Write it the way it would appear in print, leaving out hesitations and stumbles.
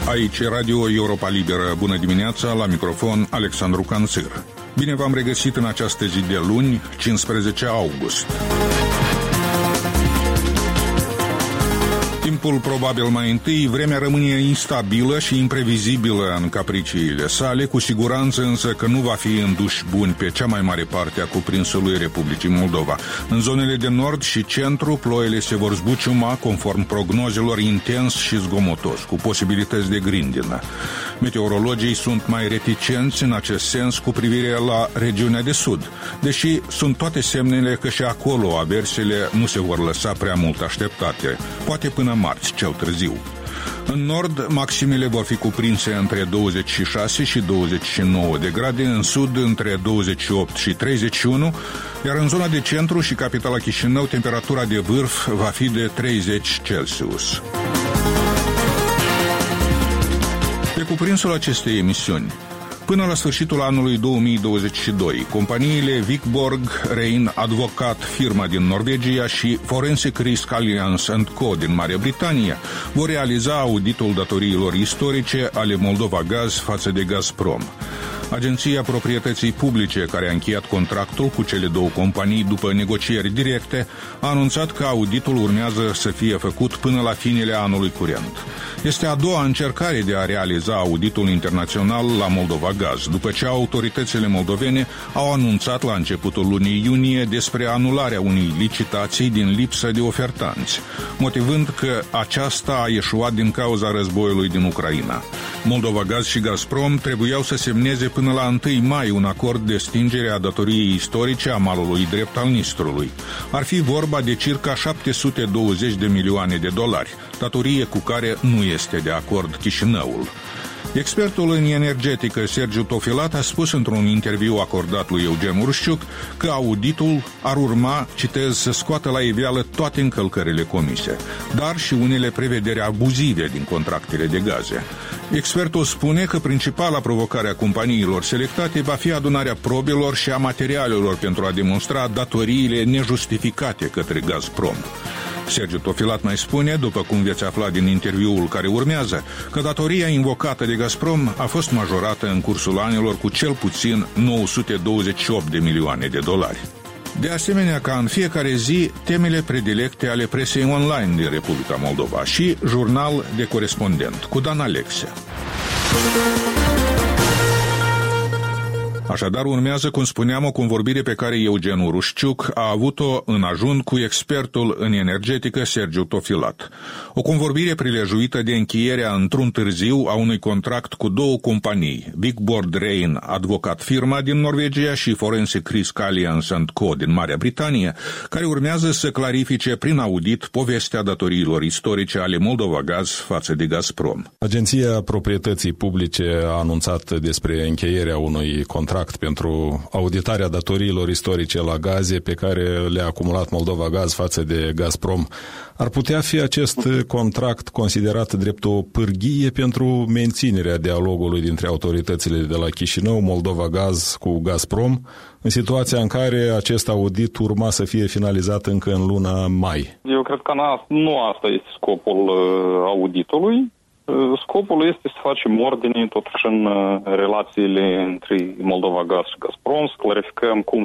Aici Radio Europa Liberă. Bună dimineața, la microfon Alexandru Canțir. Bine v-am regăsit în această zi de luni, 15 august. Timpul probabil mai întâi, vremea rămâne instabilă și imprevizibilă în capriciile sale, cu siguranță însă că nu va fi în duși buni pe cea mai mare parte a cuprinsului Republicii Moldova. În zonele de nord și centru, ploile se vor zbuciuma, conform prognozelor, intens și zgomotos, cu posibilități de grindină. Meteorologii sunt mai reticenți în acest sens cu privire la regiunea de sud, deși sunt toate semnele că și acolo aversele nu se vor lăsa prea mult așteptate, poate până marți, cel târziu. În nord, maximele vor fi cuprinse între 26 și 29 de grade, în sud între 28 și 31, iar în zona de centru și capitala Chișinău, temperatura de vârf va fi de 30 Celsius. Pe cuprinsul acestei emisiuni, până la sfârșitul anului 2022, companiile Vicborg, Rein Advocat, firma din Norvegia, și Forensic Risk Alliance & Co. din Marea Britanie vor realiza auditul datoriilor istorice ale Moldova Gaz față de Gazprom. Agenția Proprietății Publice, care a încheiat contractul cu cele două companii după negocieri directe, a anunțat că auditul urmează să fie făcut până la finele anului curent. Este a doua încercare de a realiza auditul internațional la Moldova Gaz, după ce autoritățile moldovene au anunțat la începutul lunii iunie despre anularea unei licitații din lipsă de ofertanți, motivând că aceasta a eșuat din cauza războiului din Ucraina. Moldova Gaz și Gazprom trebuiau să semneze până la 1 mai un acord de stingere a datoriei istorice a malului drept al Nistrului. Ar fi vorba de circa 720 de milioane de dolari, datorie cu care nu este de acord Chișinăul. Expertul în energetică Sergiu Tofilat a spus într-un interviu acordat lui Eugen Urșciuc că auditul ar urma, citez, să scoată la iveală toate încălcările comise, dar și unele prevederi abuzive din contractele de gaze. Expertul spune că principala provocare a companiilor selectate va fi adunarea probelor și a materialelor pentru a demonstra datoriile nejustificate către Gazprom. Sergiu Tofilat mai spune, după cum veți afla din interviul care urmează, că datoria invocată de Gazprom a fost majorată în cursul anilor cu cel puțin 928 de milioane de dolari. De asemenea, ca în fiecare zi, temele predilecte ale presei online din Republica Moldova și Jurnal de Corespondent cu Dan Alexe. Așadar, urmează, cum spuneam, o convorbire pe care Eugen Urșciuc a avut-o în ajun cu expertul în energetică Sergiu Tofilat. O convorbire prilejuită de încheierea într-un târziu a unui contract cu două companii, Vicborg Rein Advocat, firma din Norvegia, și Forensic Risk Alliance & Co. din Marea Britanie, care urmează să clarifice prin audit povestea datoriilor istorice ale Moldova Gaz față de Gazprom. Agenția Proprietății Publice a anunțat despre încheierea unui contract pentru auditarea datoriilor istorice la gaze pe care le-a acumulat Moldova Gaz față de Gazprom. Ar putea fi acest contract considerat drept o pârghie pentru menținerea dialogului dintre autoritățile de la Chișinău, Moldova Gaz cu Gazprom, în situația în care acest audit urma să fie finalizat încă în luna mai? Eu cred că nu asta este scopul auditului. Scopul este să facem ordine totuși în relațiile între Moldova Gaz și Gazprom, să clarificăm cum